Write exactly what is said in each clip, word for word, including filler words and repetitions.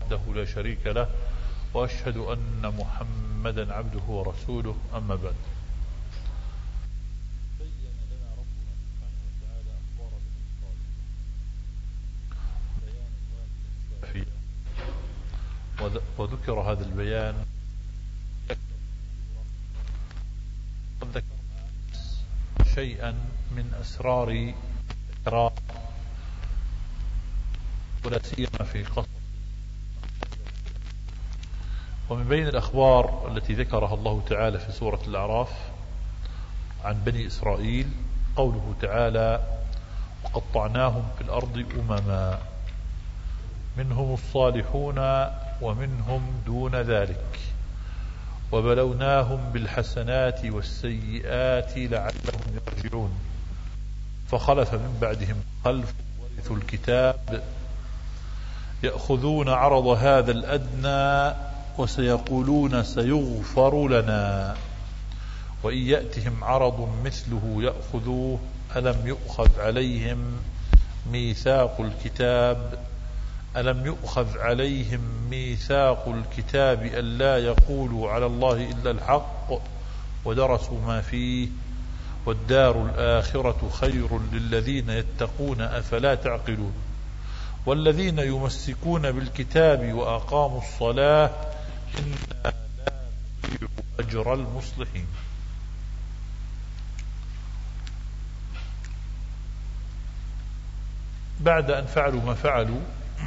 وحده لا شريك له، وأشهد أن محمدا عبده ورسوله، أما بعد. بين لنا ربنا سبحانه وتعالى أخبار بني إسرائيل بيانا وافيا، وذكر هذا البيان قد ذكرنا شيئا من أسرار الإقرار، ولا سيما في قصص. ومن بين الأخبار التي ذكرها الله تعالى في سورة الأعراف عن بني إسرائيل قوله تعالى: وقطعناهم في الأرض أمما منهم الصالحون ومنهم دون ذلك وبلوناهم بالحسنات والسيئات لعلهم يرجعون فخلف من بعدهم خلف ورثوا الكتاب يأخذون عرض هذا الأدنى وسيقولون سيغفر لنا وإن يأتهم عرض مثله يأخذوه ألم يؤخذ عليهم ميثاق الكتاب ألم يؤخذ عليهم ميثاق الكتاب ألا يقولوا على الله إلا الحق ودرسوا ما فيه والدار الآخرة خير للذين يتقون أفلا تعقلون والذين يمسكون بالكتاب وأقاموا الصلاة إنا لا نضيع أجر المصلحين. بعد أن فعلوا ما فعلوا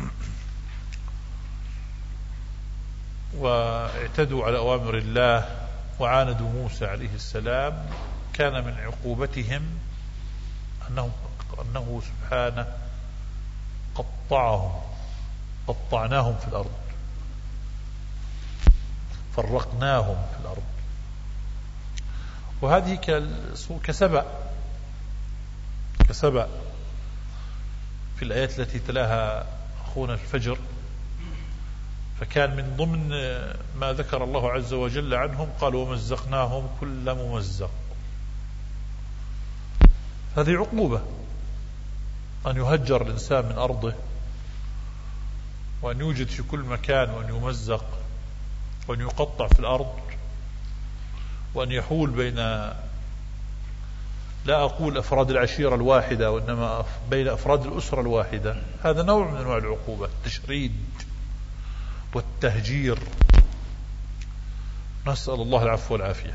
واعتدوا على أوامر الله وعاندوا موسى عليه السلام، كان من عقوبتهم أنه, أنه سبحانه قطعهم قطعناهم في الأرض، فرقناهم في الأرض. وهذه كسبأ كسبأ في الآيات التي تلاها أخونا الفجر، فكان من ضمن ما ذكر الله عز وجل عنهم قال: ومزقناهم كل ممزق. هذه عقوبة، أن يهجر الإنسان من أرضه وأن يوجد في كل مكان وأن يمزق وأن يقطع في الأرض وأن يحول بين، لا أقول أفراد العشيرة الواحدة، وإنما بين أفراد الأسرة الواحدة. هذا نوع من أنواع العقوبة، التشريد والتهجير، نسأل الله العفو والعافية.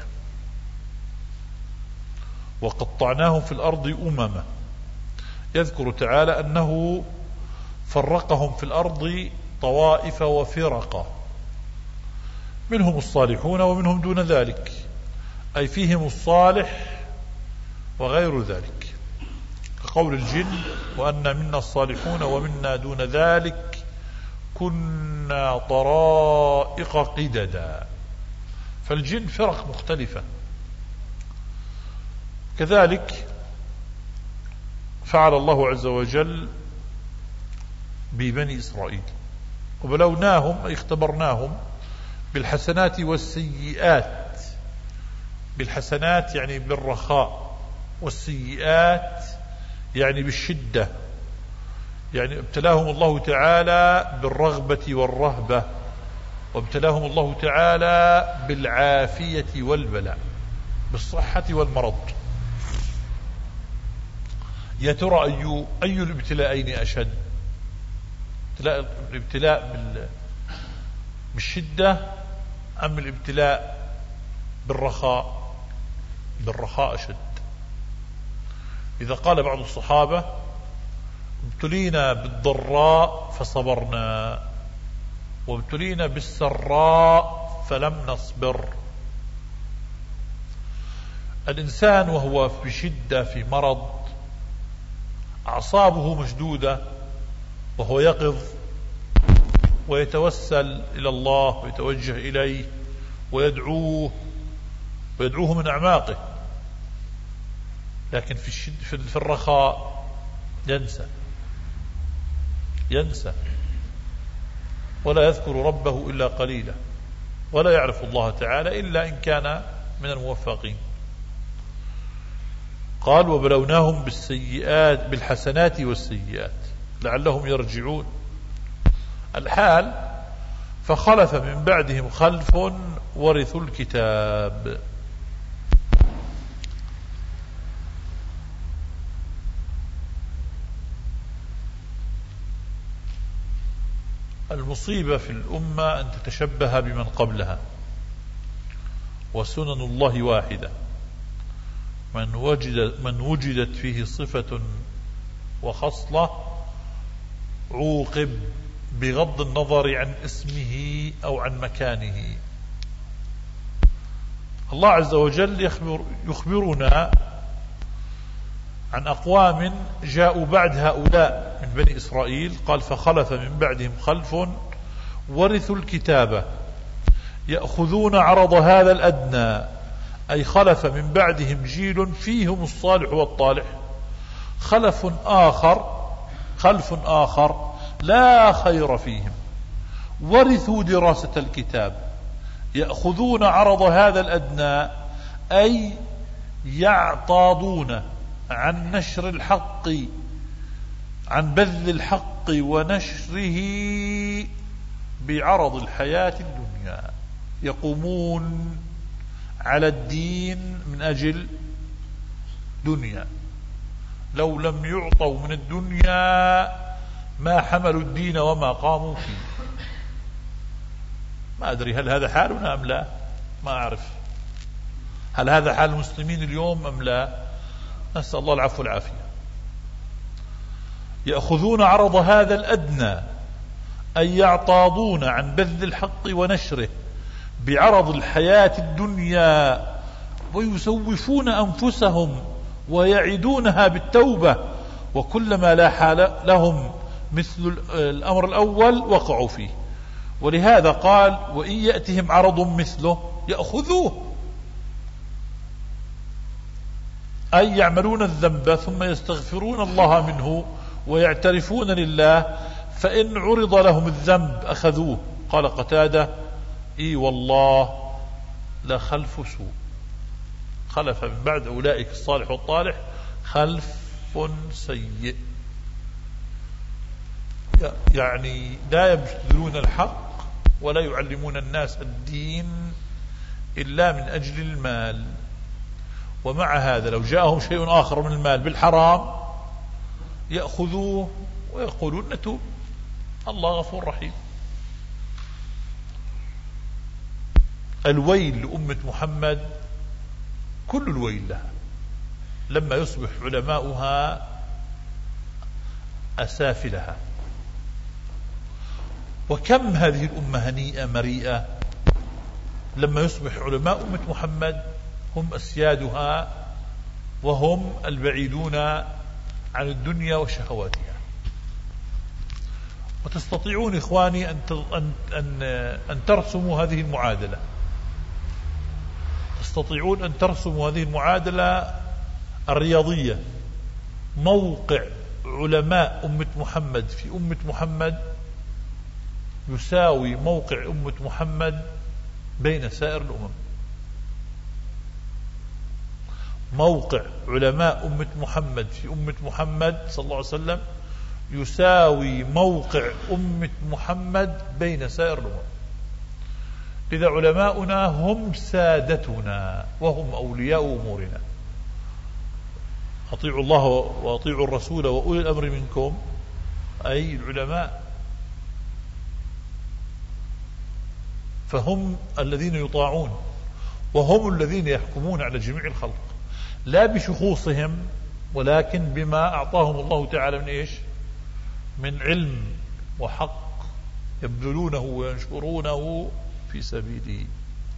وقطعناهم في الأرض أمما، يذكر تعالى أنه فرقهم في الأرض طوائف وفرقة، منهم الصالحون ومنهم دون ذلك، أي فيهم الصالح وغير ذلك، كقول الجن: وأن منا الصالحون ومنا دون ذلك كنا طرائق قددا. فالجن فرق مختلفة. كذلك فعل الله عز وجل ببني إسرائيل، وبلوناهم أي اختبرناهم بالحسنات والسيئات. بالحسنات يعني بالرخاء، والسيئات يعني بالشدة، يعني ابتلاهم الله تعالى بالرغبة والرهبة، وابتلاهم الله تعالى بالعافية والبلاء، بالصحة والمرض. يا ترى أي أي الابتلاءين أشد؟ الابتلاء بالشدة أم الابتلاء بالرخاء؟ بالرخاء أشد. إذا قال بعض الصحابة: ابتلينا بالضراء فصبرنا وابتلينا بالسراء فلم نصبر. الإنسان وهو بشدة في مرض أعصابه مشدودة وهو يقظ ويتوسل إلى الله ويتوجه إليه ويدعوه ويدعوه من أعماقه، لكن في الشد في الرخاء ينسى ينسى ولا يذكر ربه إلا قليلا، ولا يعرف الله تعالى إلا إن كان من الموفقين. قال: وبلوناهم بالسيئات بالحسنات والسيئات لعلهم يرجعون. الحال فخلف من بعدهم خلف ورثوا الكتاب. المصيبة في الأمة أن تتشبه بمن قبلها، وسنن الله واحدة. من وجد من وجدت فيه صفة وخصلة عوقب بغض النظر عن اسمه أو عن مكانه. الله عز وجل يخبر يخبرنا عن أقوام جاءوا بعد هؤلاء من بني إسرائيل، قال فخلف من بعدهم خلف ورثوا الكتابة يأخذون عرض هذا الأدنى، أي خلف من بعدهم جيل فيهم الصالح والطالح. خلف آخر خلف آخر لا خير فيهم، ورثوا دراسة الكتاب يأخذون عرض هذا الأدنى، أي يعتاضون عن نشر الحق، عن بذل الحق ونشره بعرض الحياة الدنيا. يقومون على الدين من أجل دنيا، لو لم يعطوا من الدنيا ما حملوا الدين وما قاموا فيه. ما أدري هل هذا حالنا أم لا، ما أعرف هل هذا حال المسلمين اليوم أم لا. نسأل الله العفو والعافية. يأخذون عرض هذا الأدنى، أي يعتاضون عن بذل الحق ونشره بعرض الحياة الدنيا، ويسوفون أنفسهم ويعدونها بالتوبة، وكلما لا حال لهم مثل الأمر الأول وقعوا فيه. ولهذا قال وإن يأتهم عرض مثله يأخذوه، أي يعملون الذنب ثم يستغفرون الله منه ويعترفون لله، فإن عرض لهم الذنب أخذوه. قال قتادة إي والله لخلف سوء، خلف من بعد أولئك الصالح والطالح خلف سيء، يعني لا يبذلون الحق ولا يعلمون الناس الدين إلا من أجل المال. ومع هذا لو جاءهم شيء آخر من المال بالحرام يأخذوه ويقولون نتوب، الله غفور رحيم. الويل لأمة محمد كل الويل لها لما يصبح علماؤها أسافلها. وكم هذه الأمة هنيئة مريئة لما يصبح علماء أمة محمد هم أسيادها وهم البعيدون عن الدنيا وشهواتها. وتستطيعون إخواني أن أن أن ترسموا هذه المعادلة، تستطيعون أن ترسموا هذه المعادلة الرياضية. موقع علماء أمة محمد في أمة محمد يساوي موقع أمة محمد بين سائر الأمم. موقع علماء أمة محمد في أمة محمد صلى الله عليه وسلم يساوي موقع أمة محمد بين سائر الأمم. إذا علماؤنا هم سادتنا وهم أولياء أمورنا. أطيعوا الله وأطيعوا الرسول وأولي الأمر منكم، أي العلماء، فهم الذين يطاعون وهم الذين يحكمون على جميع الخلق، لا بشخوصهم ولكن بما أعطاهم الله تعالى من إيش؟ من علم وحق يبذلونه وينشرونه في سبيله.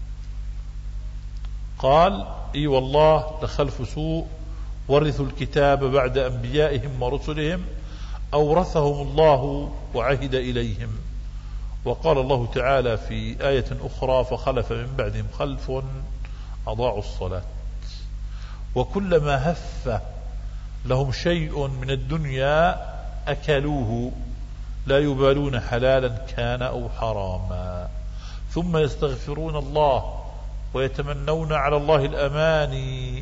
قال إي والله لخلف سوء ورثوا الكتاب بعد أنبيائهم ورسلهم أورثهم الله وعهد إليهم. وقال الله تعالى في آية أخرى فخلف من بعدهم خلف أضاعوا الصلاة. وكلما هف لهم شيء من الدنيا أكلوه، لا يبالون حلالا كان أو حراما، ثم يستغفرون الله ويتمنون على الله الأماني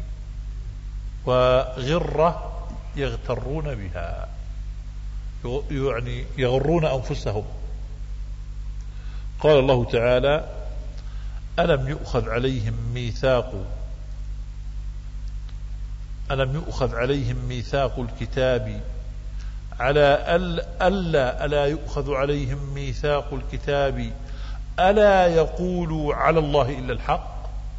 وغرة يغترون بها، يعني يغرون أنفسهم. قال الله تعالى: ألم يؤخذ عليهم ميثاق ألم يؤخذ عليهم ميثاق الكتاب على ألا ألا يؤخذ عليهم ميثاق الكتاب ألا يقولوا على الله إلا الحق.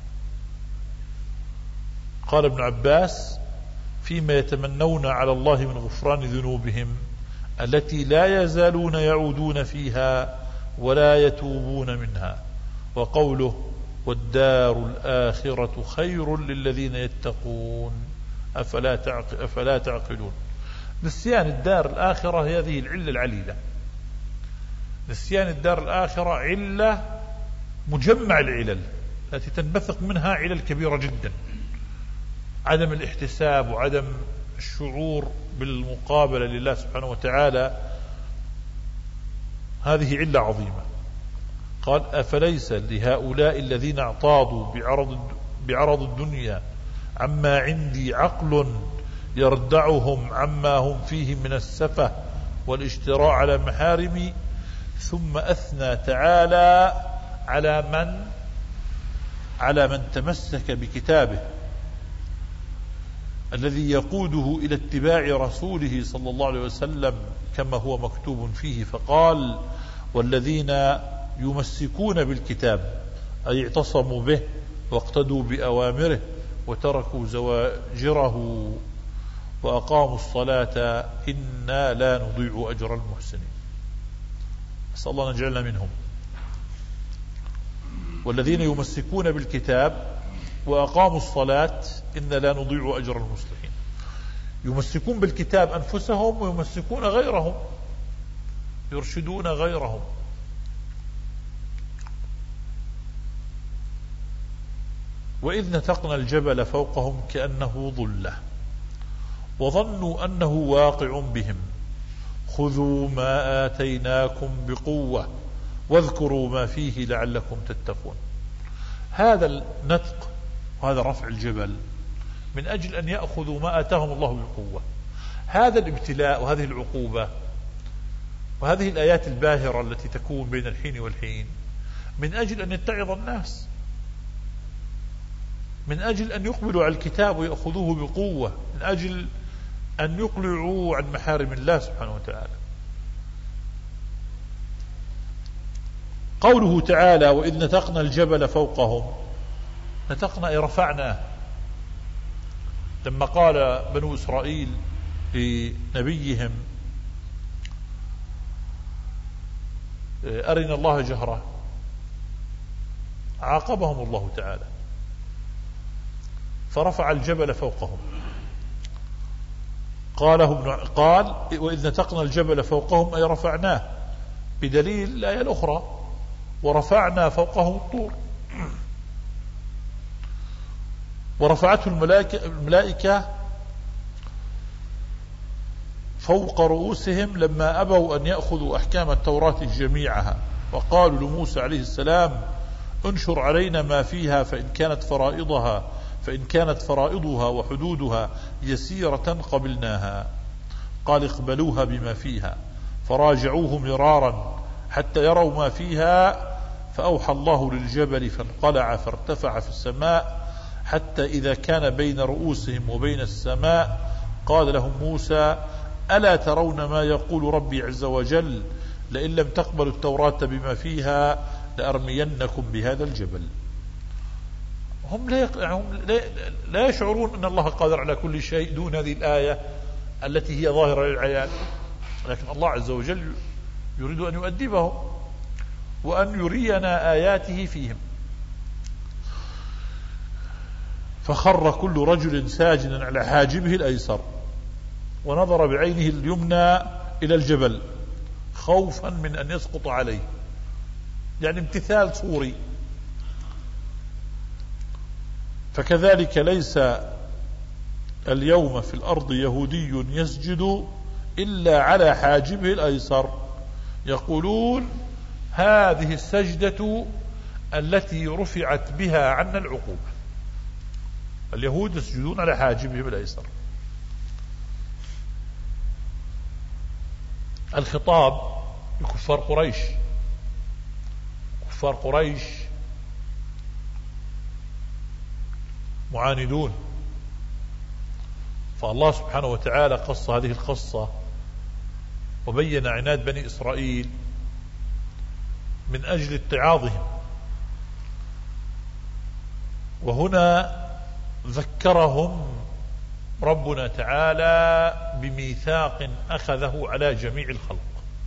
قال ابن عباس: فيما يتمنون على الله من غفران ذنوبهم التي لا يزالون يعودون فيها ولا يتوبون منها. وقوله: والدار الآخرة خير للذين يتقون أفلا تعقل أفلا تعقلون. نسيان الدار الآخرة هذه العلة العليلة. نسيان الدار الآخرة علة مجمع العلل التي تنبثق منها علل كبيرة جدا. عدم الاحتساب وعدم الشعور بالمقابلة لله سبحانه وتعالى هذه علة عظيمة. قال: أفليس لهؤلاء الذين اعتاضوا بعرض, بعرض الدنيا عما عندي عقل يردعهم عما هم فيه من السفة والاشتراء على محارمي. ثم أثنى تعالى على من على من تمسك بكتابه الذي يقوده إلى اتباع رسوله صلى الله عليه وسلم كما هو مكتوب فيه، فقال: والذين يمسكون بالكتاب أي اعتصموا به واقتدوا بأوامره وتركوا زواجره وأقاموا الصلاة إنا لا نضيع أجر المحسنين. أسأل الله أن يجعلنا منهم. والذين يمسكون بالكتاب وأقاموا الصلاة إنا لا نضيع أجر المصلحين. يمسكون بالكتاب أنفسهم ويمسكون غيرهم، يرشدون غيرهم. وإذ نتقنا الجبل فوقهم كأنه ظلة وظنوا أنه واقع بهم خذوا ما آتيناكم بقوة واذكروا ما فيه لعلكم تتقون. هذا النتق وهذا رفع الجبل من أجل أن يأخذوا ما آتاهم الله بقوة. هذا الابتلاء وهذه العقوبة وهذه الآيات الباهرة التي تكون بين الحين والحين من أجل أن يتعظ الناس، من أجل أن يقبلوا على الكتاب ويأخذوه بقوة، من أجل أن يقلعوا عن محارم الله سبحانه وتعالى. قوله تعالى: وإذ نتقنا الجبل فوقهم، نتقنا أي رفعناه. لما قال بنو إسرائيل لنبيهم: أرنا الله جهرة، عاقبهم الله تعالى فرفع الجبل فوقهم. قاله قال: وإذ نتقنا الجبل فوقهم أي رفعناه، بدليل الآية الأخرى: ورفعنا فوقهم الطور. ورفعته الملائكة, الملائكة فوق رؤوسهم لما أبوا أن يأخذوا أحكام التوراة جميعها، وقالوا لموسى عليه السلام: انشر علينا ما فيها فإن كانت فرائضها فإن كانت فرائضها وحدودها يسيرة قبلناها. قال: اقبلوها بما فيها. فراجعوه مرارا حتى يروا ما فيها، فأوحى الله للجبل فانقلع فارتفع في السماء حتى إذا كان بين رؤوسهم وبين السماء قال لهم موسى: ألا ترون ما يقول ربي عز وجل لئن لم تقبلوا التوراة بما فيها لأرمينكم بهذا الجبل. هم لا, هم لا يشعرون أن الله قادر على كل شيء دون هذه الآية التي هي ظاهرة للعيان، لكن الله عز وجل يريد أن يؤدبهم وأن يرينا آياته فيهم. فخر كل رجل ساجدا على حاجبه الأيسر ونظر بعينه اليمنى إلى الجبل خوفا من أن يسقط عليه، يعني امتثال صوري. فكذلك ليس اليوم في الأرض يهودي يسجد إلا على حاجبه الأيسر. يقولون: هذه السجدة التي رفعت بها عنا العقوبة. اليهود يسجدون على حاجبهم الأيسر. الخطاب لكفار قريش، كفار قريش معاندون، فالله سبحانه وتعالى قص هذه القصة وبين عناد بني إسرائيل من أجل اتعاظهم. وهنا ذكرهم ربنا تعالى بميثاق أخذه على جميع الخلق.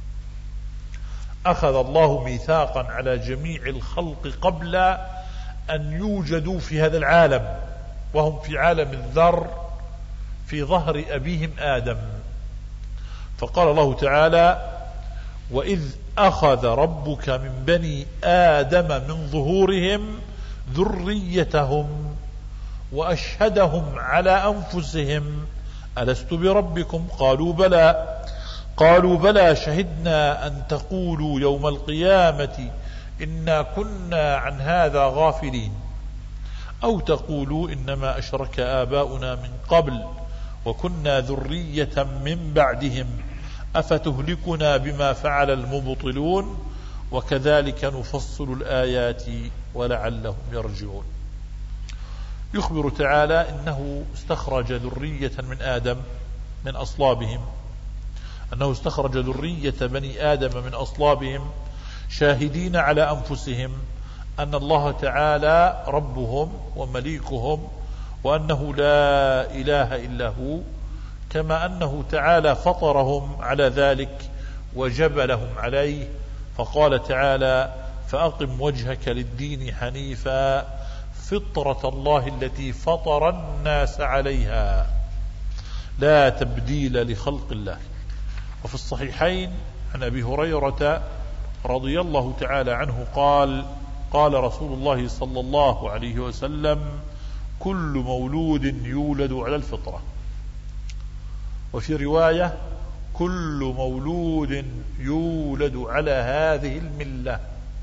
أخذ الله ميثاقا على جميع الخلق قبل أن يوجدوا في هذا العالم، وهم في عالم الذر في ظهر أبيهم آدم. فقال الله تعالى: وإذ أخذ ربك من بني آدم من ظهورهم ذريتهم وأشهدهم على أنفسهم ألست بربكم قالوا بلى قالوا بلى شهدنا أن تقولوا يوم القيامة إنا كنا عن هذا غافلين أو تقولوا إنما أشرك آباؤنا من قبل وكنا ذرية من بعدهم أفتهلكنا بما فعل المبطلون وكذلك نفصل الآيات ولعلهم يرجعون. يخبر تعالى إنه استخرج ذرية من آدم من أصلابهم، أنه استخرج ذرية بني آدم من أصلابهم شاهدين على أنفسهم أن الله تعالى ربهم ومليكهم وأنه لا إله إلا هو، كما أنه تعالى فطرهم على ذلك وجبلهم عليه. فقال تعالى: فأقم وجهك للدين حنيفا فطرة الله التي فطر الناس عليها لا تبديل لخلق الله. وفي الصحيحين عن أبي هريرة رضي الله تعالى عنه قال: قال رسول الله صلى الله عليه وسلم: كل مولود يولد على الفطرة. وفي رواية: كل مولود يولد على هذه الملة.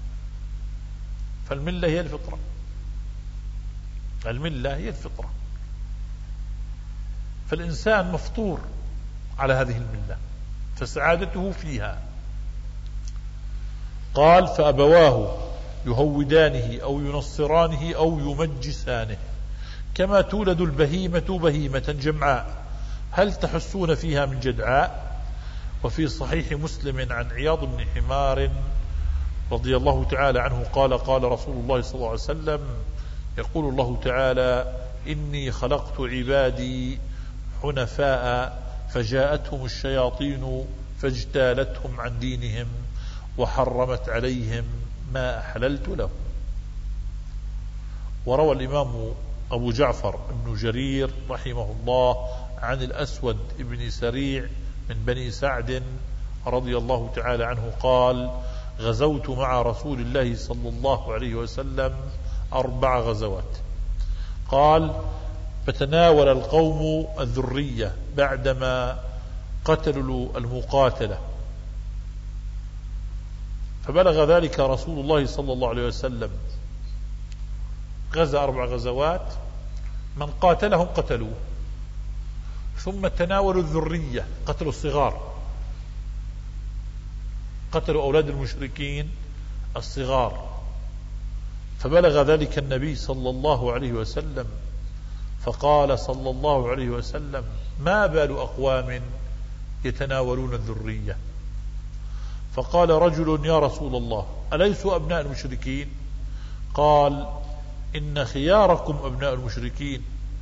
فالملة هي الفطرة، الملة هي الفطرة، فالإنسان مفطور على هذه الملة فسعادته فيها. قال: فأبواه يهودانه أو ينصرانه أو يمجسانه كما تولد البهيمة بهيمة جمعاء هل تحسون فيها من جدعاء. وفي صحيح مسلم عن عياض بن حمار رضي الله تعالى عنه قال: قال رسول الله صلى الله عليه وسلم: يقول الله تعالى: إني خلقت عبادي حنفاء فجاءتهم الشياطين فاجتالتهم عن دينهم وحرمت عليهم ما أحللت لهم. وروى الإمام أبو جعفر بن جرير رحمه الله عن الأسود بن سريع من بني سعد رضي الله تعالى عنه قال: غزوت مع رسول الله صلى الله عليه وسلم أربع غزوات. قال: فتناول القوم الذرية بعدما قتلوا المقاتلة، فبلغ ذلك رسول الله صلى الله عليه وسلم، غزا أربع غزوات، من قاتلهم قتلوه، ثم تناولوا الذرية، قتلوا الصغار، قتلوا أولاد المشركين الصغار، فبلغ ذلك النبي صلى الله عليه وسلم فقال صلى الله عليه وسلم: ما بال أقوام يتناولون الذرية؟ فقال رجل: يا رسول الله أليسوا أبناء المشركين؟ قال: إن خياركم أبناء المشركين،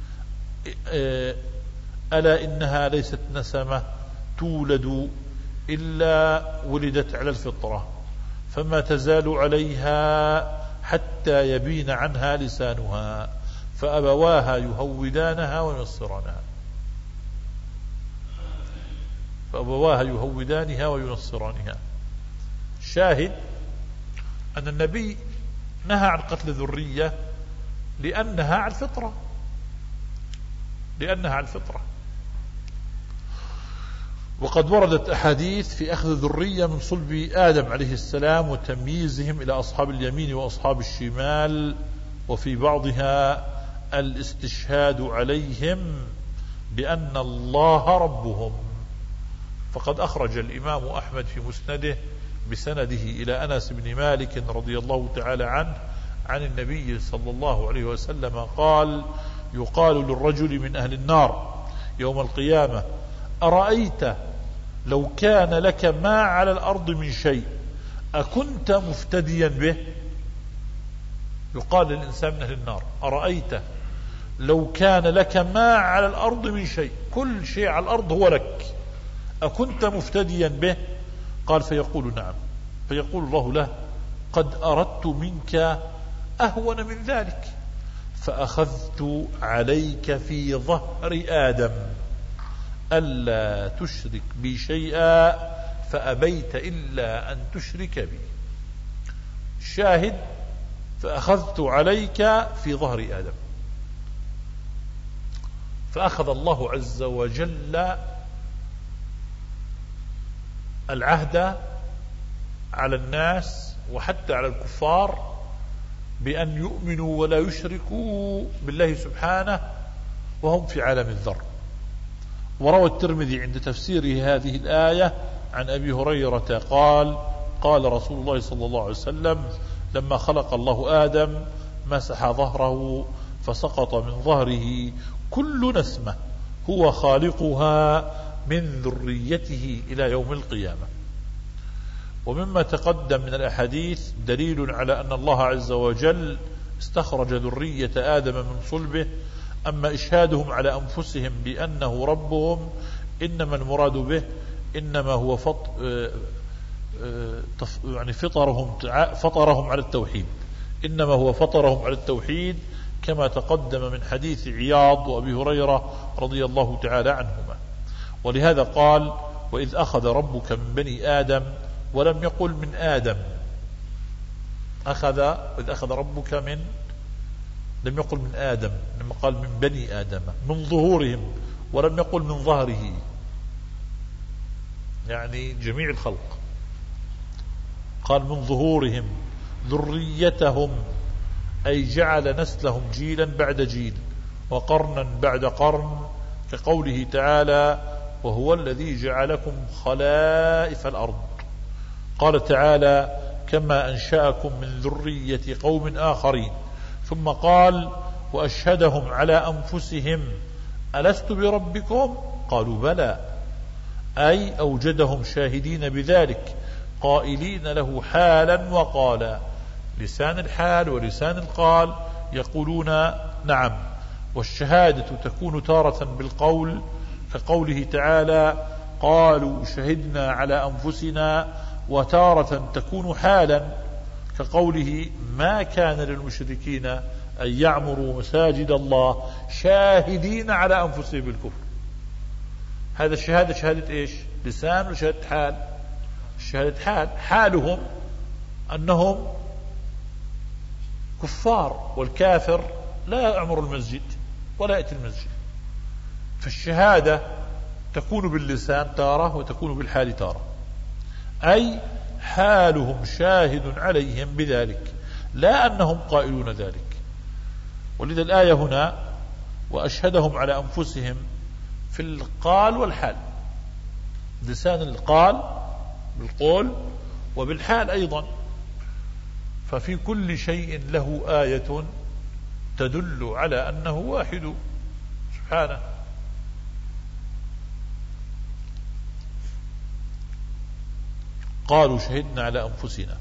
ألا إنها ليست نسمة تولد إلا ولدت على الفطرة فما تزال عليها حتى يبين عنها لسانها فأبواها يهودانها وينصرانها فأبواها يهودانها وينصرانها. شاهد أن النبي نهى عن قتل الذرية لأنها على الفطرة لأنها على الفطرة وقد وردت أحاديث في أخذ الذرية من صلب آدم عليه السلام وتمييزهم إلى أصحاب اليمين وأصحاب الشمال، وفي بعضها الاستشهاد عليهم بأن الله ربهم. فقد أخرج الإمام أحمد في مسنده بسنده إلى أنس بن مالك رضي الله تعالى عنه عن النبي صلى الله عليه وسلم قال: يقال للرجل من أهل النار يوم القيامة: أرأيت لو كان لك ما على الأرض من شيء أكنت مفتديا به؟ يقال للإنسان من أهل النار: أرأيت لو كان لك ما على الأرض من شيء، كل شيء على الأرض هو لك، أكنت مفتديا به؟ قال: فيقول: نعم. فيقول الله له: قد أردت منك أهون من ذلك، فأخذت عليك في ظهر آدم ألا تشرك بي شيئا فأبيت إلا أن تشرك بي. الشاهد: فأخذت عليك في ظهر آدم. فأخذ الله عز وجل العهد على الناس وحتى على الكفار بأن يؤمنوا ولا يشركوا بالله سبحانه وهم في عالم الذر. وروى الترمذي عند تفسيره هذه الآية عن أبي هريرة قال: قال رسول الله صلى الله عليه وسلم: لما خلق الله آدم مسح ظهره فسقط من ظهره كل نسمة هو خالقها من ذريته إلى يوم القيامة. ومما تقدم من الأحاديث دليل على أن الله عز وجل استخرج ذرية آدم من صلبه. أما إشهادهم على أنفسهم بأنه ربهم إنما المراد به إنما هو فط يعني فطرهم فطرهم على التوحيد، إنما هو فطرهم على التوحيد كما تقدم من حديث عياض وأبي هريرة رضي الله تعالى عنهما. ولهذا قال: وإذ أخذ ربك من بني آدم، ولم يقل من آدم. أخذ وإذ أخذ ربك من، لم يقل من آدم، لما قال من بني آدم، من ظهورهم، ولم يقل من ظهره، يعني جميع الخلق. قال من ظهورهم ذريتهم، أي جعل نسلهم جيلا بعد جيل وقرنا بعد قرن، كقوله تعالى: وهو الذي جعلكم خلائف الأرض. قال تعالى: كما أنشأكم من ذرية قوم آخرين. ثم قال: وأشهدهم على أنفسهم ألست بربكم؟ قالوا بلى، أي أوجدهم شاهدين بذلك قائلين له حالا وقالا، لسان الحال ولسان القال يقولون نعم. والشهادة تكون تارة بالقول، كقوله تعالى: قالوا شهدنا على أنفسنا، وتارة تكون حالا، كقوله: ما كان للمشركين أن يعمروا مساجد الله شاهدين على أنفسهم بالكفر. هذا الشهادة شهادة إيش؟ لسان وشهادة حال. شهادة حال، حالهم أنهم كفار، والكافر لا يعمر المسجد ولا يأتي المسجد. فالشهادة تكون باللسان تارة وتكون بالحال تارة، أي حالهم شاهد عليهم بذلك، لا أنهم قائلون ذلك. ولذا الآية هنا: وأشهدهم على أنفسهم، في القال والحال، لسان القال بالقول وبالحال أيضا. ففي كل شيء له آية تدل على أنه واحد سبحانه. قالوا شهدنا على أنفسنا.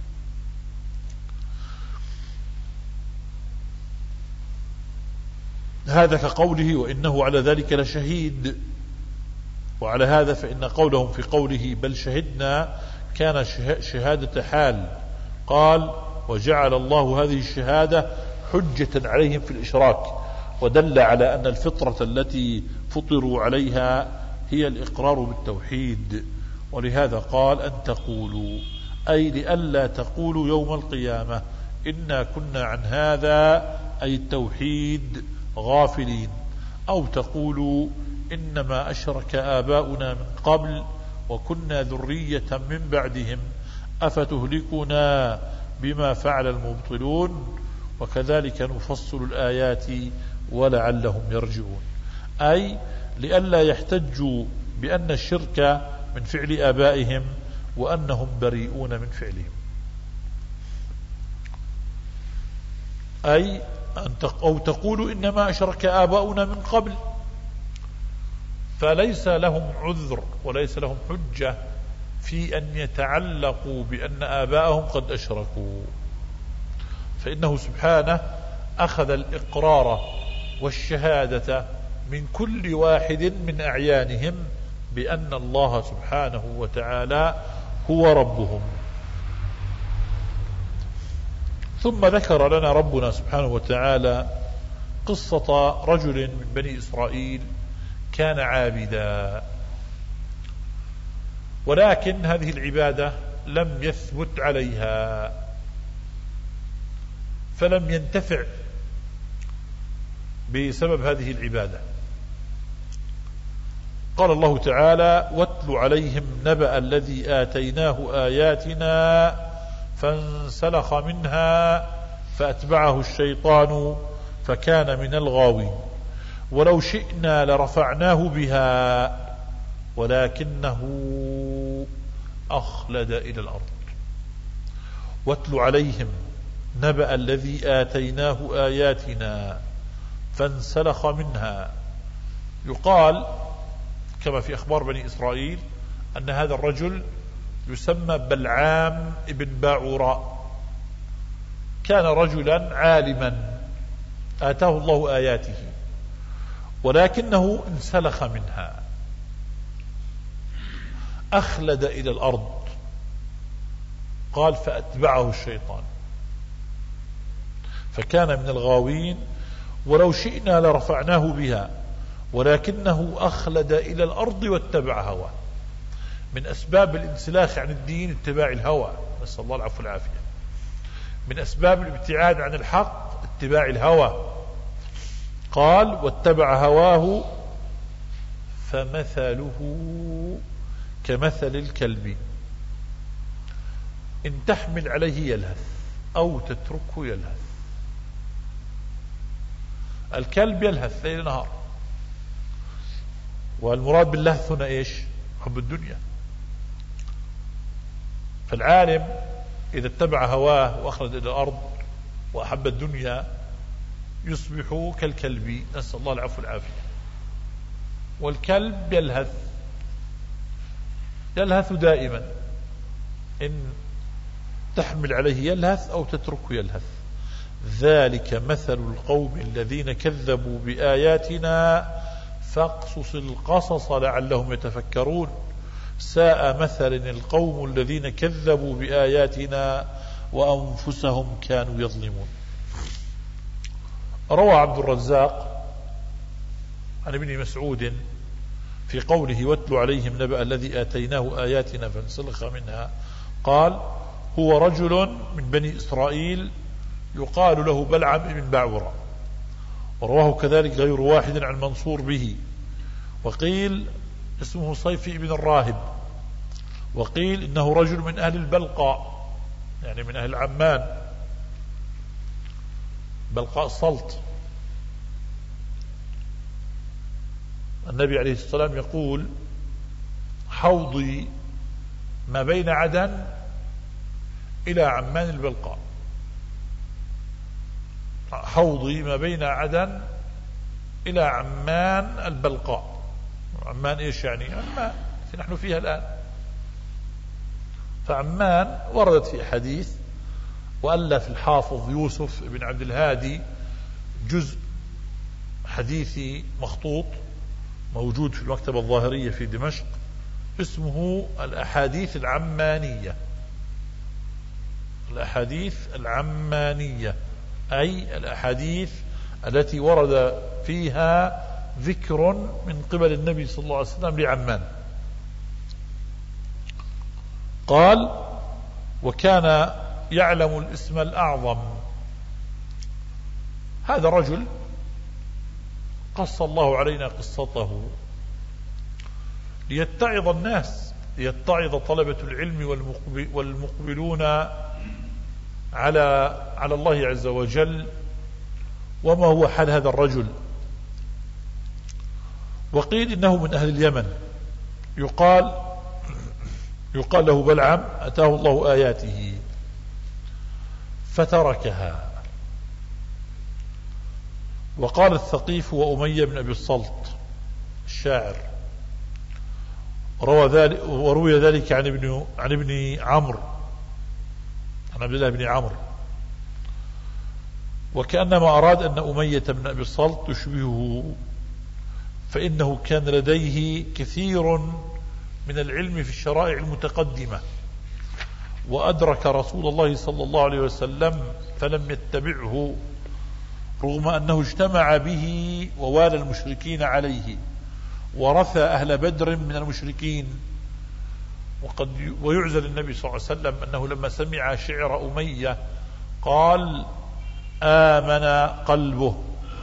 هذا كقوله: وإنه على ذلك لشهيد. وعلى هذا فإن قولهم في قوله بل شهدنا كان شهادة حال. قال: وجعل الله هذه الشهادة حجة عليهم في الإشراك، ودل على أن الفطرة التي فطروا عليها هي الإقرار بالتوحيد. ولهذا قال: أن تقولوا، أي لئلا تقولوا يوم القيامة إنا كنا عن هذا، أي التوحيد، غافلين، أو تقولوا إنما أشرك آباؤنا من قبل وكنا ذرية من بعدهم أفتهلكنا بما فعل المبطلون وكذلك نفصل الآيات ولعلهم يرجعون. أي لئلا يحتجوا بأن الشرك من فعل آبائهم وأنهم بريئون من فعلهم. أي أو تقول إنما أشرك آباؤنا من قبل، فليس لهم عذر وليس لهم حجة في أن يتعلقوا بأن آباءهم قد أشركوا، فإنه سبحانه أخذ الإقرار والشهادة من كل واحد من أعيانهم بأن الله سبحانه وتعالى هو ربهم. ثم ذكر لنا ربنا سبحانه وتعالى قصة رجل من بني إسرائيل كان عابدا، ولكن هذه العبادة لم يثبت عليها فلم ينتفع بسبب هذه العبادة. قال الله تعالى: واتل عليهم نبأ الذي آتيناه آياتنا فانسلخ منها فأتبعه الشيطان فكان من الغاوين ولو شئنا لرفعناه بها ولكنه أخلد إلى الأرض. واتل عليهم نبأ الذي آتيناه آياتنا فانسلخ منها. يقال كما في أخبار بني إسرائيل أن هذا الرجل يسمى بلعام ابن باعوراء، كان رجلا عالما آتاه الله آياته ولكنه انسلخ منها، أخلد إلى الأرض. قال: فأتبعه الشيطان فكان من الغاوين ولو شئنا لرفعناه بها ولكنه أخلد إلى الأرض واتبع هواه. من أسباب الانسلاخ عن الدين اتباع الهوى، نسأل الله العفو والعافية. من أسباب الابتعاد عن الحق اتباع الهوى. قال: واتبع هواه فمثله كمثل الكلب إن تحمل عليه يلهث أو تتركه يلهث. الكلب يلهث ليل نهار، والمراد باللهث هنا إيش؟ حب الدنيا. فالعالم إذا اتبع هواه وأخلد إلى الأرض وأحب الدنيا يصبح كالكلب، نسأل الله العفو والعافية. والكلب يلهث يلهث دائما، إن تحمل عليه يلهث أو تتركه يلهث. ذلك مثل القوم الذين كذبوا بآياتنا فاقصص القصص لعلهم يتفكرون ساء مثل القوم الذين كذبوا بآياتنا وأنفسهم كانوا يظلمون. روى عبد الرزاق عن ابن مسعود في قوله: واتل عليهم نبأ الذي آتيناه آياتنا فانسلخ منها، قال: هو رجل من بني إسرائيل يقال له بلعام بن باعوراء. ورواه كذلك غير واحد عن منصور به، وقيل اسمه صيفي بن الراهب، وقيل إنه رجل من أهل البلقاء، يعني من أهل عمان، بلقاء السلط. النبي عليه الصلاة والسلام يقول: حوضي ما بين عدن إلى عمان البلقاء. حوضي ما بين عدن إلى عمان البلقاء. عمان إيش يعني؟ عمان نحن فيها الآن. فعمان وردت في حديث، وألف الحافظ يوسف بن عبد الهادي جزء حديثي مخطوط موجود في المكتبة الظاهرية في دمشق اسمه الأحاديث العمانية. الأحاديث العمانية أي الأحاديث التي ورد فيها ذكر من قبل النبي صلى الله عليه وسلم لعمان. قال: وكان يعلم الاسم الأعظم. هذا رجل قص الله علينا قصته ليتعظ الناس، ليتعظ طلبة العلم والمقبلون على على الله عز وجل وما هو حال هذا الرجل. وقيل إنه من أهل اليمن، يقال يقال له بلعم أتاه الله آياته فتركها. وقال الثقيف وأمية بن أبي الصلت الشاعر روى ذلك وروي ذلك عن ابن عن ابن عمرو عن عبد الله بن عمرو، وكأنما أراد أن أمية بن أبي الصلت يشبهه، فإنه كان لديه كثير من العلم في الشرائع المتقدمة، وأدرك رسول الله صلى الله عليه وسلم فلم يتبعه، رغم أنه اجتمع به ووالى المشركين عليه، ورثى أهل بدر من المشركين. وقد ويعزل النبي صلى الله عليه وسلم أنه لما سمع شعر أمية قال آمن قلبه.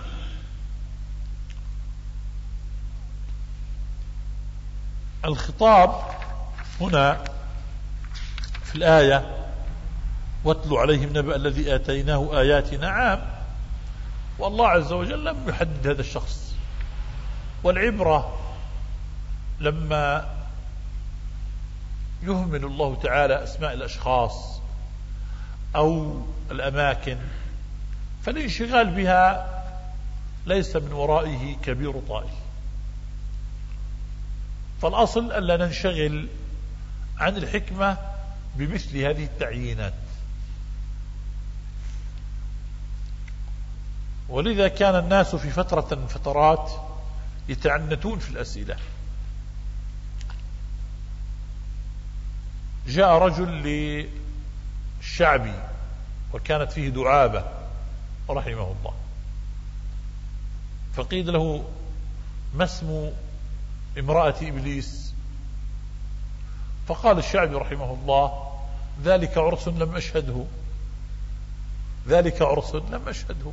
الخطاب هنا في الآية واتل عليهم نبأ الذي آتيناه آياتنا عام، والله عز وجل لم يحدد هذا الشخص. والعبرة لما يهمل الله تعالى أسماء الأشخاص أو الأماكن فالانشغال بها ليس من ورائه كبير طائل، فالأصل ألا ننشغل عن الحكمة بمثل هذه التعيينات. ولذا كان الناس في فترة من فترات يتعنتون في الأسئلة. جاء رجل للشعبي وكانت فيه دعابة رحمه الله، فقيل له ما اسم امرأة إبليس؟ فقال الشعبي رحمه الله ذلك عرس لم أشهده، ذلك عرس لم أشهده.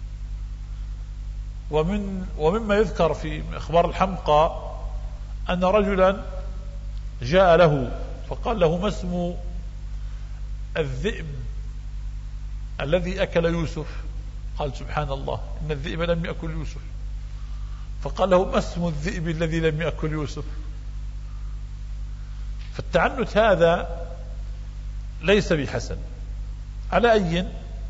ومن ومما يذكر في أخبار الحمقى أن رجلا جاء له فقال له ما اسم الذئب الذي أكل يوسف؟ قال سبحان الله إن الذئب لم يأكل يوسف. فقال له ما اسم الذئب الذي لم يأكل يوسف؟ فالتعنت هذا ليس بحسن. على أي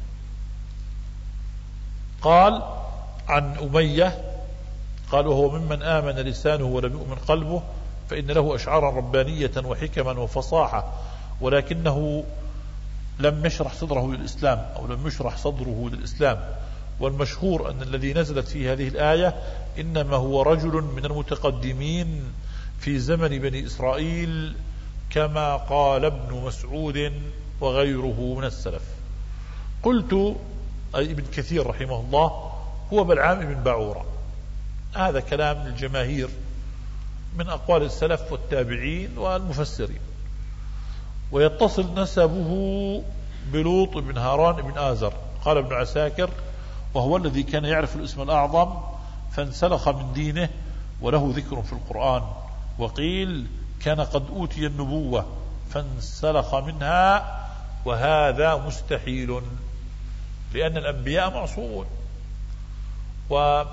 قال عن أمية قال وهو ممن آمن لسانه ولم يؤمن قلبه، فإن له أشعارا ربانية وحكما وفصاحة، ولكنه لم يشرح صدره للإسلام أو لم يشرح صدره للإسلام. والمشهور أن الذي نزلت فيه هذه الآية إنما هو رجل من المتقدمين في زمن بني إسرائيل، كما قال ابن مسعود وغيره من السلف. قلت أي ابن كثير رحمه الله هو بلعام بن بعورة. هذا كلام الجماهير من أقوال السلف والتابعين والمفسرين. ويتصل نسبه بلوط بن هاران بن آزر. قال ابن عساكر وهو الذي كان يعرف الاسم الأعظم فانسلخ من دينه وله ذكر في القرآن. وقيل كان قد أوتي النبوة فانسلخ منها، وهذا مستحيل لأن الأنبياء معصومون، و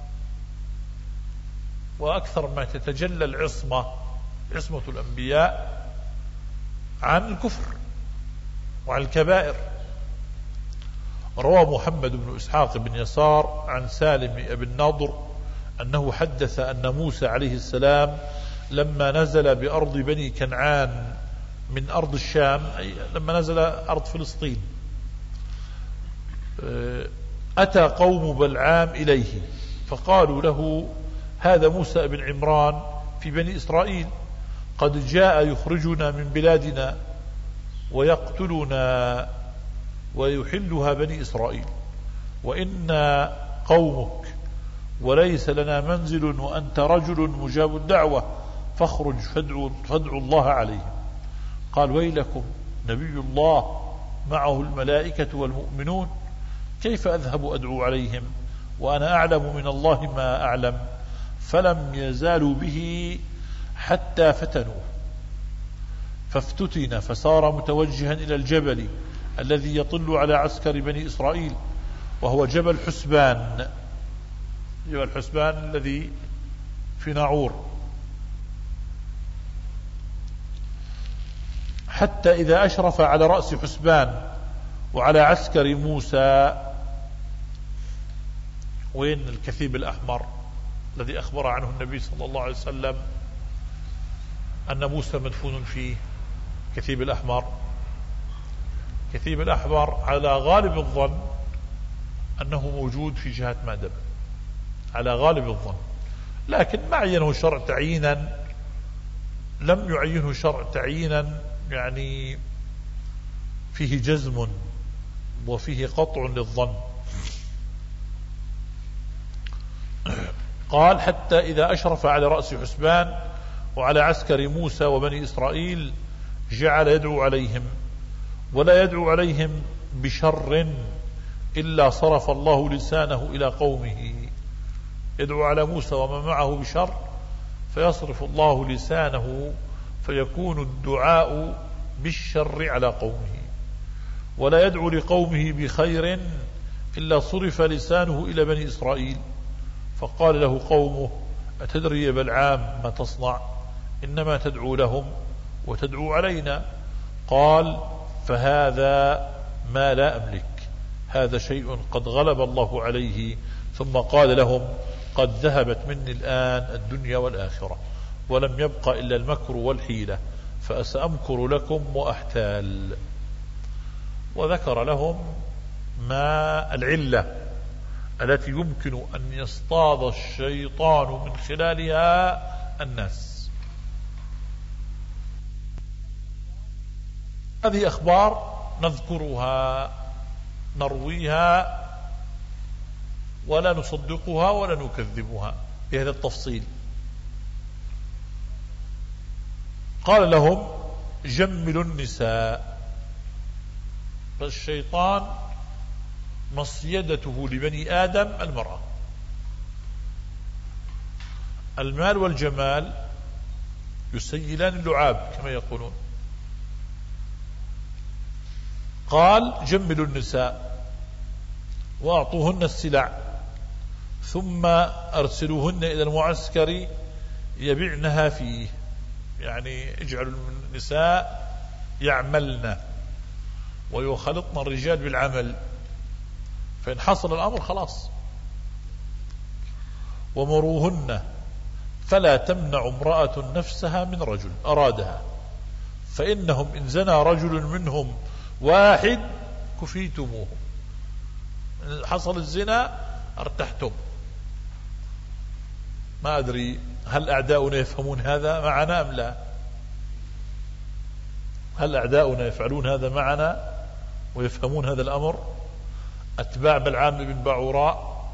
وأكثر ما تتجلى العصمة عصمة الأنبياء عن الكفر وعن الكبائر. روى محمد بن إسحاق بن يسار عن سالم بن النضر أنه حدث أن موسى عليه السلام لما نزل بأرض بني كنعان من أرض الشام، أي لما نزل أرض فلسطين، أتى قوم بلعام إليه فقالوا له هذا موسى بن عمران في بني إسرائيل قد جاء يخرجنا من بلادنا ويقتلنا ويحلها بني إسرائيل، وإنا قومك وليس لنا منزل وأنت رجل مجاب الدعوة، فاخرج فادعوا, فادعوا الله عليهم. قال ويلكم نبي الله معه الملائكة والمؤمنون، كيف أذهب أدعو عليهم وأنا أعلم من الله ما أعلم؟ فلم يزالوا به حتى فتنوه، فافتتن فصار متوجها إلى الجبل الذي يطل على عسكر بني إسرائيل، وهو جبل حسبان، جبل حسبان الذي في ناعور. حتى إذا أشرف على رأس حسبان وعلى عسكر موسى. وين الكثيب الأحمر الذي أخبر عنه النبي صلى الله عليه وسلم أن موسى مدفون فيه؟ كثيب الأحمر كثيب الأحمر على غالب الظن أنه موجود في جهة مأدب، على غالب الظن، لكن ما عينه شرع تعيينا، لم يعينه شرع تعيينا يعني فيه جزم وفيه قطع للظن. قال حتى إذا أشرف على رأس حسبان وعلى عسكر موسى وبني إسرائيل جعل يدعو عليهم، ولا يدعو عليهم بشر إلا صرف الله لسانه إلى قومه. يدعو على موسى ومن معه بشر فيصرف الله لسانه فيكون الدعاء بالشر على قومه، ولا يدعو لقومه بخير إلا صرف لسانه إلى بني إسرائيل. فقال له قومه: أتدري يا بلعام ما تصنع؟ إنما تدعو لهم وتدعو علينا. قال: فهذا ما لا أملك، هذا شيء قد غلب الله عليه. ثم قال لهم: قد ذهبت مني الآن الدنيا والآخرة، ولم يبق إلا المكر والحيلة، فسأمكر لكم وأحتال. وذكر لهم ما العلة التي يمكن أن يصطاد الشيطان من خلالها الناس. هذه أخبار نذكرها نرويها ولا نصدقها ولا نكذبها بهذا التفصيل. قال لهم: جملوا النساء. فالشيطان مصيدته لبني آدم المرأة، المال والجمال يسيلان اللعاب كما يقولون. قال: جملوا النساء وأعطوهن السلع، ثم أرسلوهن إلى المعسكر يبعنها فيه، يعني اجعلوا النساء يعملن ويخلطن الرجال بالعمل، فإن حصل الأمر خلاص. ومروهن فلا تمنع امرأة نفسها من رجل أرادها، فإنهم إن زنى رجل منهم واحد كفيتموه، حصل الزنا ارتحتم. ما أدري هل أعداؤنا يفهمون هذا معنا أم لا؟ هل أعداؤنا يفعلون هذا معنا ويفهمون هذا الأمر؟ أتباع بلعام بن باعوراء.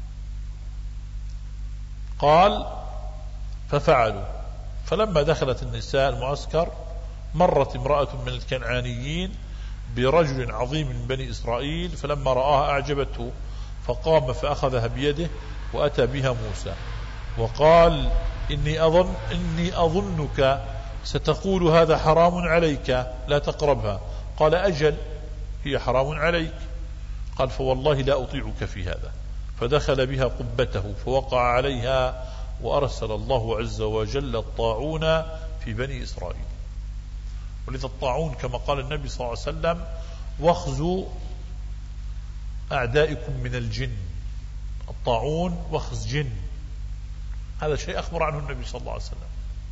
قال: ففعلوا. فلما دخلت النساء المعسكر مرت امرأة من الكنعانيين برجل عظيم من بني إسرائيل، فلما رآها أعجبته، فقام فأخذها بيده وأتى بها موسى وقال: إني أظن إني أظنك ستقول هذا حرام عليك لا تقربها. قال: أجل، هي حرام عليك. قال: فوالله لا أطيعك في هذا. فدخل بها قبته فوقع عليها، وأرسل الله عز وجل الطاعون في بني إسرائيل. ولذا الطاعون كما قال النبي صلى الله عليه وسلم: واخذوا أعدائكم من الجن. الطاعون وخز جن، هذا شيء أخبر عنه النبي صلى الله عليه وسلم.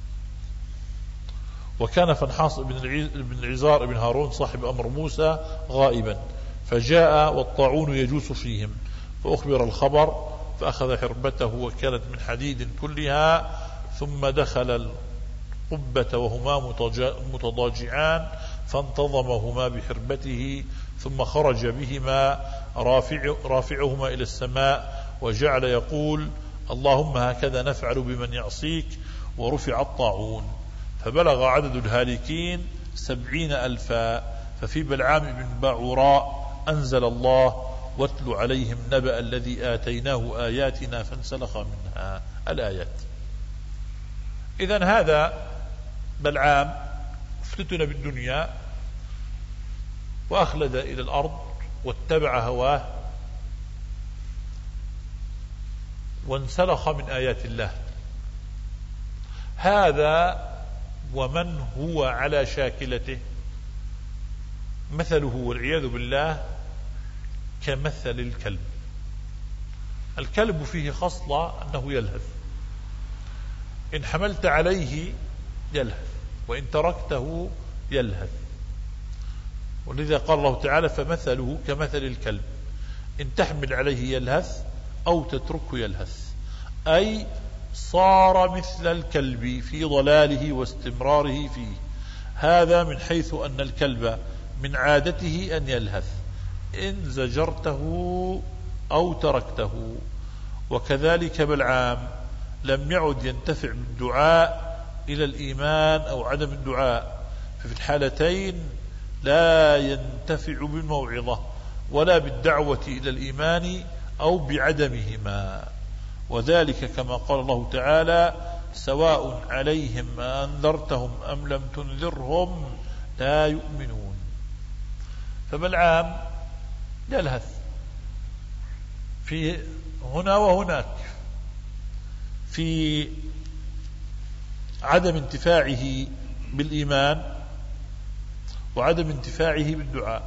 وكان فنحاص بن العزار بن هارون صاحب أمر موسى غائبا، فجاء والطاعون يجوس فيهم، فأخبر الخبر، فأخذ حربته وكانت من حديد كلها، ثم دخل القبة وهما متضاجعان فانتظمهما بحربته، ثم خرج بهما رافع رافعهما إلى السماء، وجعل يقول: اللهم هكذا نفعل بمن يعصيك. ورفع الطاعون فبلغ عدد الهالكين سبعين ألفا. ففي بلعام بن باعوراء أنزل الله: واتل عليهم نبأ الذي آتيناه آياتنا فانسلخ منها. الآيات. إذن هذا بلعام افتتن بالدنيا وأخلد إلى الأرض واتبع هواه وانسلخ من آيات الله. هذا ومن هو على شاكلته مثله والعياذ بالله كمثل الكلب. الكلب فيه خصلة أنه يلهث، إن حملت عليه يلهث وإن تركته يلهث، ولذا قال الله تعالى فمثله كمثل الكلب إن تحمل عليه يلهث أو تتركه يلهث، أي صار مثل الكلب في ضلاله واستمراره فيه. هذا من حيث أن الكلب من عادته أن يلهث إن زجرته أو تركته. وكذلك بلعام لم يعد ينتفع بالدعاء إلى الإيمان أو عدم الدعاء، ففي الحالتين لا ينتفع بالموعظة ولا بالدعوة إلى الإيمان أو بعدمهما. وذلك كما قال الله تعالى سواء عليهم أنذرتهم أم لم تنذرهم لا يؤمنون. فبلعام يلهث في هنا وهناك في عدم انتفاعه بالإيمان وعدم انتفاعه بالدعاء.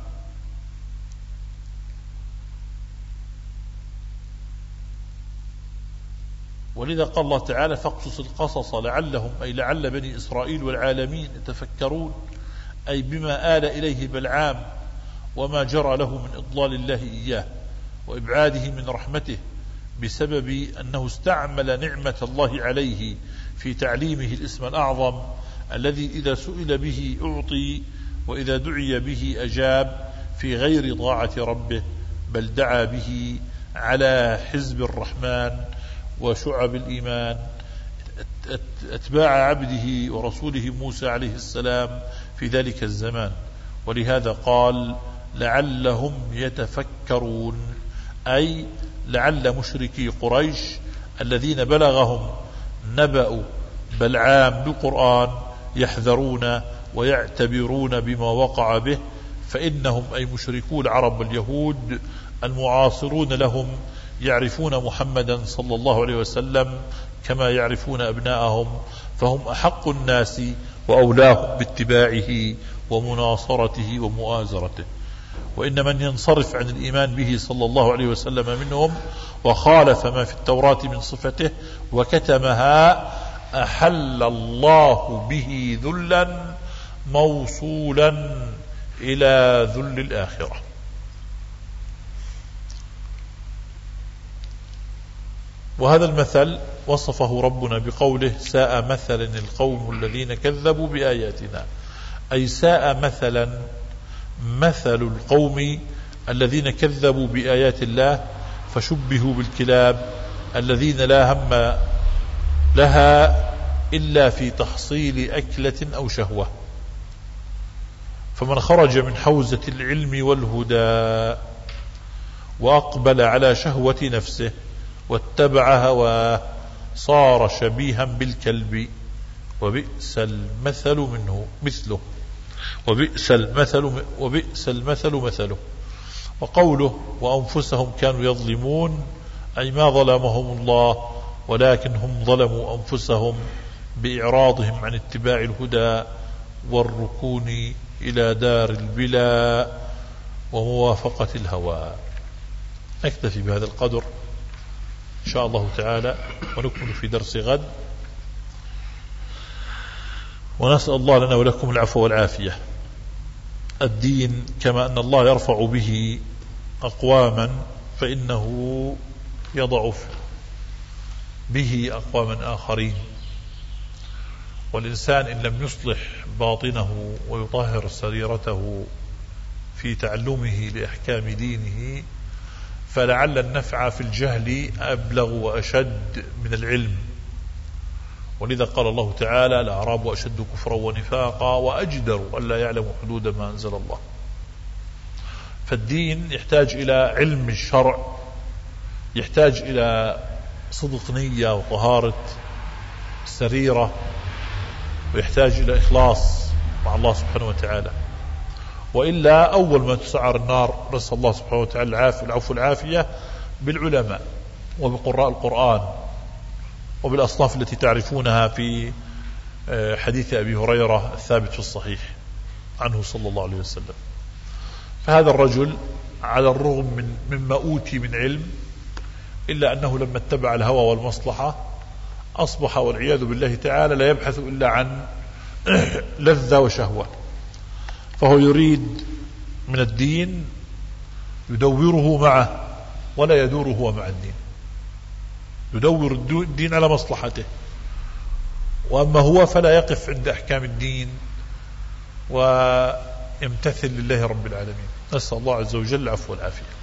ولذا قال الله تعالى فاقصص القصص لعلهم أي لعل بني إسرائيل والعالمين يتفكرون، أي بما آل إليه بلعام وما جرى له من إضلال الله إياه وإبعاده من رحمته بسبب أنه استعمل نعمة الله عليه في تعليمه الاسم الأعظم الذي إذا سئل به أعطي وإذا دعي به أجاب في غير طاعة ربه، بل دعا به على حزب الرحمن وشعب الإيمان أتباع عبده ورسوله موسى عليه السلام في ذلك الزمان. ولهذا قال لعلهم يتفكرون، أي لعل مشركي قريش الذين بلغهم نبأ بلعام بالقرآن يحذرون ويعتبرون بما وقع به، فإنهم أي مشركو العرب واليهود المعاصرون لهم يعرفون محمدا صلى الله عليه وسلم كما يعرفون أبناءهم، فهم أحق الناس وأولاهم باتباعه ومناصرته ومؤازرته. وإن من ينصرف عن الإيمان به صلى الله عليه وسلم منهم وخالف ما في التوراة من صفته وكتمها أحل الله به ذلا موصولا إلى ذل الآخرة. وهذا المثل وصفه ربنا بقوله ساء مثلا القوم الذين كذبوا بآياتنا، أي ساء مثلا مثل القوم الذين كذبوا بآيات الله فشبهوا بالكلاب الذين لا هم لها إلا في تحصيل أكلة أو شهوة. فمن خرج من حوزة العلم والهدى وأقبل على شهوة نفسه واتبع هواه صار شبيها بالكلب وبئس المثل منه مثله وبئس المثل وبئس المثل مثله. وقوله وأنفسهم كانوا يظلمون أي ما ظلمهم الله ولكن هم ظلموا أنفسهم بإعراضهم عن اتباع الهدى والركون إلى دار البلا وموافقة الهوى. نكتفي بهذا القدر إن شاء الله تعالى ونكمل في درس غد، ونسأل الله لنا ولكم العفو والعافية. الدين كما أن الله يرفع به أقواما فإنه يضع به أقواما آخرين، والإنسان إن لم يصلح باطنه ويطهر سريرته في تعلمه لأحكام دينه فلعل النفع في الجهل أبلغ وأشد من العلم. ولذا قال الله تعالى الأعراب أشد كفرا ونفاقا وأجدر ألا يعلموا حدود ما أنزل الله. فالدين يحتاج إلى علم الشرع، يحتاج إلى صدق نية وطهارة سريرة، ويحتاج إلى إخلاص مع الله سبحانه وتعالى، وإلا أول ما تسعر النار نسأل الله سبحانه وتعالى العفو والعافية بالعلماء وبقراء القرآن وبالأصناف التي تعرفونها في حديث أبي هريرة الثابت في الصحيح عنه صلى الله عليه وسلم. فهذا الرجل على الرغم من مما أوتي من علم إلا أنه لما اتبع الهوى والمصلحة أصبح والعياذ بالله تعالى لا يبحث إلا عن لذة وشهوة. فهو يريد من الدين يدوره معه ولا يدور هو مع الدين، يدور الدين على مصلحته، وأما هو فلا يقف عند أحكام الدين ويمتثل لله رب العالمين. نسأل الله عز وجل العفو والعافية.